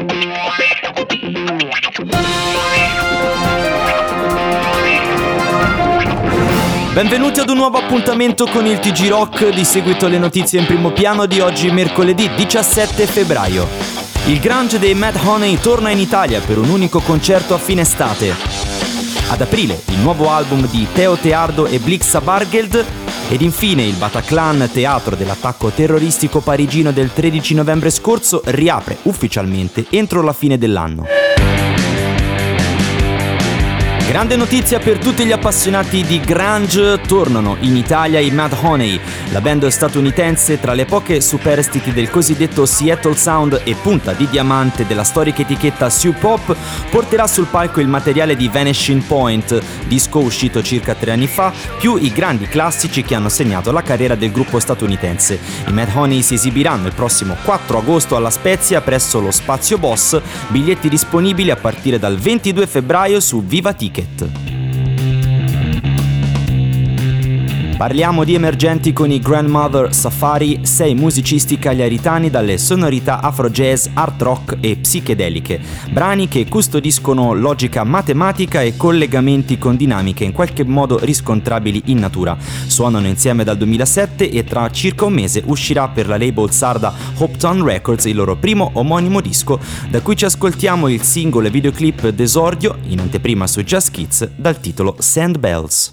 Benvenuti ad un nuovo appuntamento con il TG Rock, di seguito alle notizie in primo piano di oggi mercoledì 17 febbraio. Il grunge dei Mad Honey torna in Italia per un unico concerto a fine estate. Ad aprile il nuovo album di Theo Teardo e Blixa Bargeld ed infine il Bataclan, teatro dell'attacco terroristico parigino del 13 novembre scorso, riapre ufficialmente entro la fine dell'anno. Grande notizia per tutti gli appassionati di grunge, tornano in Italia i Mad Honey. La band statunitense, tra le poche superstiti del cosiddetto Seattle Sound e punta di diamante della storica etichetta Sub Pop, porterà sul palco il materiale di Vanishing Point, disco uscito circa 3 anni fa, più i grandi classici che hanno segnato la carriera del gruppo statunitense. I Mad Honey si esibiranno il prossimo 4 agosto alla Spezia presso lo Spazio Boss, biglietti disponibili a partire dal 22 febbraio su Viva Ticket. Parliamo di emergenti con i Grandmother Safari, 6 musicisti cagliaritani dalle sonorità afro-jazz, art rock e psichedeliche, brani che custodiscono logica matematica e collegamenti con dinamiche in qualche modo riscontrabili in natura. Suonano insieme dal 2007 e tra circa un mese uscirà per la label sarda Hoptown Records il loro primo omonimo disco, da cui ci ascoltiamo il singolo e videoclip d'esordio, in anteprima su Just Kids, dal titolo Sand Bells.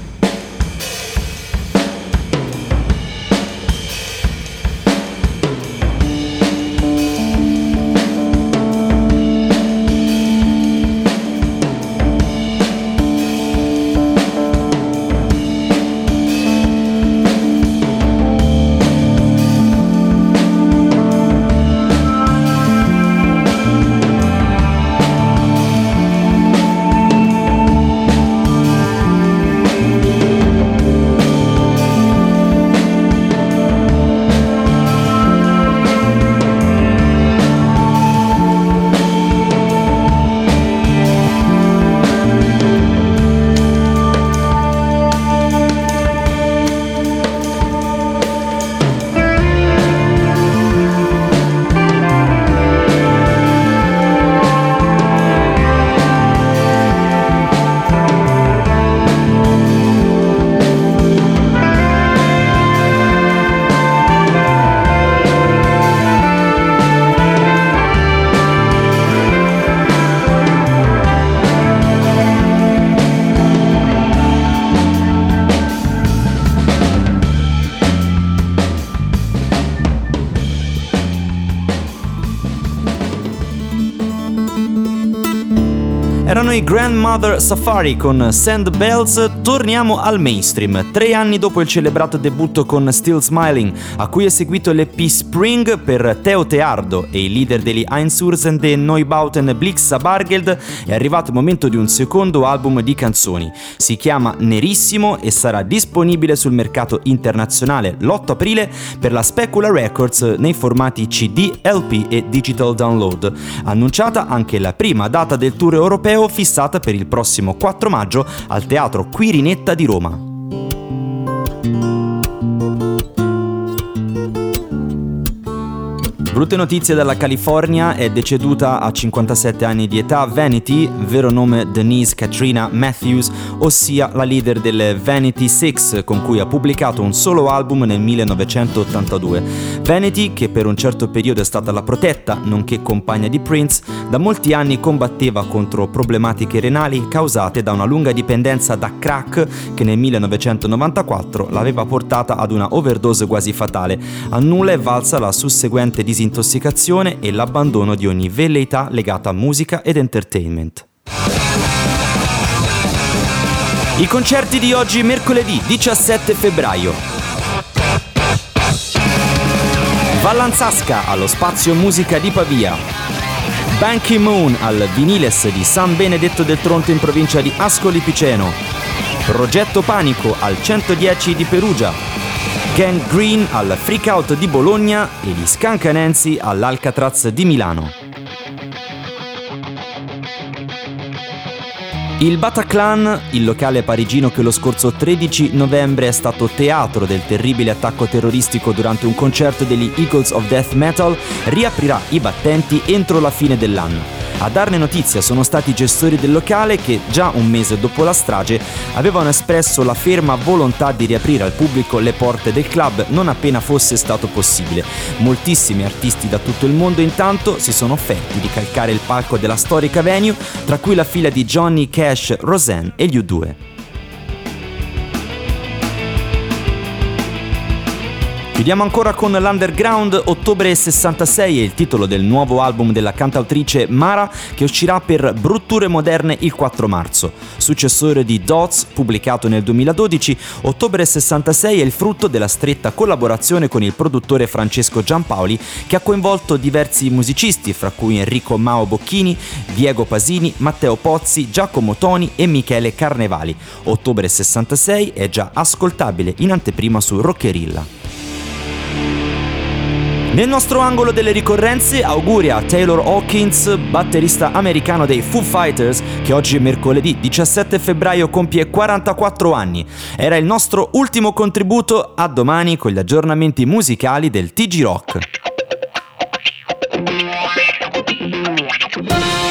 Erano i Grandmother Safari con Sand Bells. Torniamo al mainstream. 3 anni dopo il celebrato debutto con Still Smiling, a cui è seguito l'EP Spring per Theo Teardo e il leader degli Einstürzende Neubauten Blixa Bargeld, è arrivato il momento di un secondo album di canzoni. Si chiama Nerissimo e sarà disponibile sul mercato internazionale l'8 aprile per la Specula Records nei formati CD, LP e Digital Download. Annunciata anche la prima data del tour europeo, fissata per il prossimo 4 maggio al Teatro Quirinetta di Roma. Brutte notizie dalla California: è deceduta a 57 anni di età Vanity, vero nome Denise Katrina Matthews, ossia la leader delle Vanity Six, con cui ha pubblicato un solo album nel 1982. Vanity, che per un certo periodo è stata la protetta, nonché compagna di Prince, da molti anni combatteva contro problematiche renali causate da una lunga dipendenza da crack che nel 1994 l'aveva portata ad una overdose quasi fatale. A nulla è valsa la susseguente disintossicazione e l'abbandono di ogni velleità legata a musica ed entertainment. I concerti di oggi, mercoledì 17 febbraio. Vallanzasca allo Spazio Musica di Pavia. Ban Ki-moon al Viniles di San Benedetto del Tronto in provincia di Ascoli Piceno. Progetto Panico al 110 di Perugia. Gang Green al Freakout di Bologna e gli Skunk Anansi all'Alcatraz di Milano. Il Bataclan, il locale parigino che lo scorso 13 novembre è stato teatro del terribile attacco terroristico durante un concerto degli Eagles of Death Metal, riaprirà i battenti entro la fine dell'anno. A darne notizia sono stati i gestori del locale che, già un mese dopo la strage, avevano espresso la ferma volontà di riaprire al pubblico le porte del club non appena fosse stato possibile. Moltissimi artisti da tutto il mondo intanto si sono offerti di calcare il palco della storica venue, tra cui la fila di Johnny Cash, Roseanne e gli U2. Chiudiamo ancora con l'Underground. Ottobre 66 è il titolo del nuovo album della cantautrice Mara, che uscirà per Brutture Moderne il 4 marzo. Successore di Dots, pubblicato nel 2012, Ottobre 66 è il frutto della stretta collaborazione con il produttore Francesco Giampaoli, che ha coinvolto diversi musicisti, fra cui Enrico Mao Bocchini, Diego Pasini, Matteo Pozzi, Giacomo Toni e Michele Carnevali. Ottobre 66 è già ascoltabile in anteprima su Rockerilla. Nel nostro angolo delle ricorrenze, auguri a Taylor Hawkins, batterista americano dei Foo Fighters, che oggi mercoledì 17 febbraio compie 44 anni. Era il nostro ultimo contributo, a domani con gli aggiornamenti musicali del TG Rock.